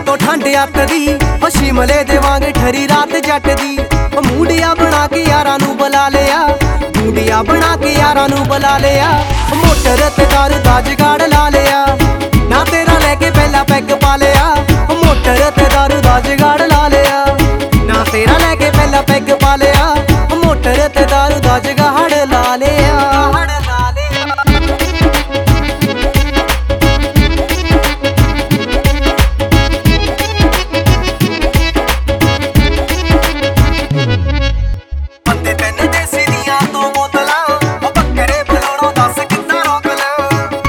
ਉਤੋਂ ਠੰਡ ਅੱਤ ਦੀ ਉਹ ਸ਼ਿਮਲੇ ਦੇਵਾਂਗੇ ਠਰੀ ਰਾਤ ਜੱਟ ਦੀ। ਉਹ ਮੂੰਡੀਆਂ ਬਣਾ ਕੇ ਯਾਰਾਂ ਨੂੰ ਬੁਲਾ ਲਿਆ, ਮੂੰਡੀਆਂ ਬਣਾ ਕੇ ਯਾਰਾਂ ਨੂੰ ਬੁਲਾ ਲਿਆ। ਮੋਟਰ ਤੇ ਦਾਰੂ ਦਾ ਜਗਾੜ ਲਾ ਲਿਆ, ਨਾ ਤੇਰਾ ਲੈ ਕੇ ਪਹਿਲਾਂ ਪੈਗ ਪਾ ਲਿਆ। ਮੋਟਰ ਤੇ ਦਾਰੂ ਦਾ ਜਗਾੜ ਲਾ ਲਿਆ, ਨਾ ਤੇਰਾ ਲੈ ਕੇ ਪਹਿਲਾਂ ਪੈਗ ਪਾ ਲਿਆ। ਮੋਟਰ ਤੇ ਦਾਰੂ ਦਾ ਜਗਾੜ ਲਾ ਲਿਆ। ਬੰਦੇ ਤਿੰਨ ਦੇਸੀ ਦੀਆਂ ਦੋ ਬੋਤਲਾਂ, ਉਹ ਬੱਕਰੇ ਬੁਲਾਉਣੋਂ ਦੱਸ ਕਿੱਦਾਂ ਰੋਕ ਲਾਂ।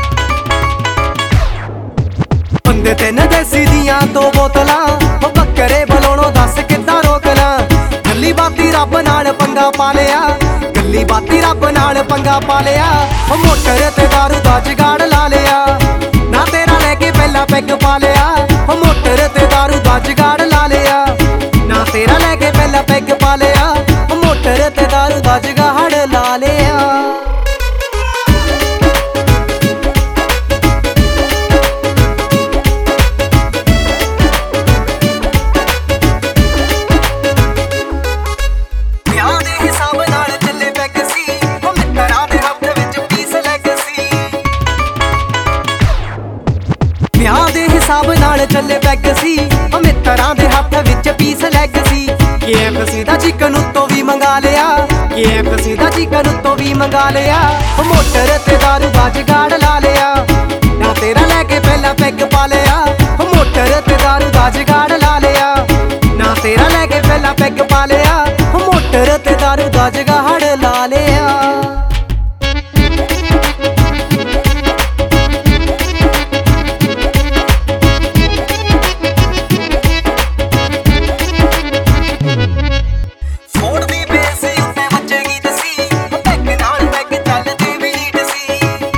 ਬੰਦੇ ਤਿੰਨ ਦੇਸੀ ਦੀਆਂ ਦੋ ਬੋਤਲਾਂ, ਉਹ ਬੱਕਰੇ ਬੁਲਾਉਣੋਂ ਦੱਸ ਕਿੱਦਾਂ ਰੋਕ ਲਾਂ। ਗੱਲੀ ਬਾਤੀ ਰੱਬ ਨਾਲ ਪੰਗਾ ਪਾ ਲਿਆ, ਗੱਲੀ ਬਾਤੀ ਰੱਬ ਨਾਲ ਪੰਗਾ ਪਾ ਲਿਆ। ਉਹ ਮੋਟਰ ਤੇ ਦਾਰੂ ਦਾ ਜਗਾੜ ਲਾ ਲਿਆ, ਨਾ ਤੇਰਾ ਲੈ ਕੇ ਪਹਿਲਾਂ ਪੈਗ ਪਾ ਲਿਆ। ਉਹ ਮੋਟਰ ਤੇ ਦਾਰੂ ਦਾ ਜਗਾੜ ਲਾ ਲਿਆ, ਨਾ ਤੇਰਾ ਲੈ ਕੇ ਪਹਿਲਾਂ ਪੈਗ ਪਾ ਲਿਆ। ਉਹ ਮੋਟਰ ਤੇ ਦਾਰੂ ਦਾ ਜਗਾੜ ਲਾ ਲਿਆ। ਵਿਆਹ ਦੇ ਹਿਸਾਬ ਨਾਲ ਚੱਲੇ ਪੈਗ ਸੀ, ਉਹ ਮਿੱਤਰਾਂ ਦੇ ਹੱਥ ਵਿੱਚ ਪੀਸ ਲੈਗ ਸੀ। ਵਿਆਹ ਦੇ ਹਿਸਾਬ ਨਾਲ ਚੱਲੇ ਪੈਗ ਸੀ, ਉਹ ਮਿੱਤਰਾਂ ਦੇ ਹੱਥ ਵਿੱਚ ਪੀਸ ਲੈਗ ਸੀ। KFC ਦਾ ਚਿਕਨ ਉੱਤੋਂ ਵੀ ਮੰਗਾ ਲਿਆ, KFC ਦਾ ਚਿਕਨ ਉੱਤੋਂ ਵੀ ਮੰਗਾ ਲਿਆ। ਉਹ ਮੋਟਰ ਤੇ ਦਾਰੂ ਦਾ ਜਗਾੜ ਲਾ ਲਿਆ, ਨਾ ਤੇਰਾ ਲੈ ਕੇ ਪਹਿਲਾਂ ਪੈਗ ਪਾ ਲਿਆ। ਉਹ ਮੋਟਰ ਤੇ ਦਾਰੂ ਦਾ ਜਗਾੜ ਲਾ ਲਿਆ, ਨਾ ਤੇਰਾ ਲੈ ਕੇ ਪਹਿਲਾਂ ਪੈਗ ਪਾ ਲਿਆ। ਉਹ ਮੋਟਰ ਤੇ ਦਾਰੂ ਦਾ ਜਗਾੜ ਲਾ ਲਿਆ। ਫੋੜ ਦੀ ਬੇਸ ਉੱਤੇ ਵੱਜੇ ਗੀਤ ਸੀ, ਉਹ ਪੈਗ ਨਾਲ ਪੈਗ ਚੱਲਦੇ ਵੀ ਨੀਟ ਸੀ।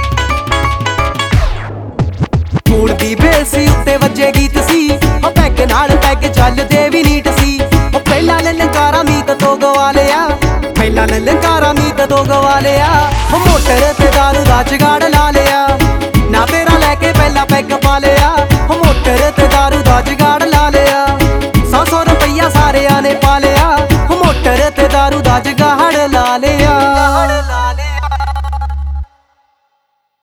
ਫੋੜ ਦੀ ਬੇਸ ਉੱਤੇ ਵੱਜੇ ਗੀਤ ਸੀ, ਉਹ ਪੈਗ ਨਾਲ ਪੈਗ ਚੱਲਦੇ ਵੀ ਨੀਟ ਸੀ। ਉਹ ਪਹਿਲਾਂ ਲਲਕਾਰਾ ਮੀਤ ਤੋਂ ਗਵਾ ਲਿਆ, ਪਹਿਲਾਂ ਲਲਕਾਰਾ ਮੀਤ ਤੋਂ ਗਵਾ ਲਿਆ। ਉਹ ਮੋਟਰ ਤੇ ਦਾਰੂ ਦਾ ਜਗਾੜ ਲਾ ਲਿਆ,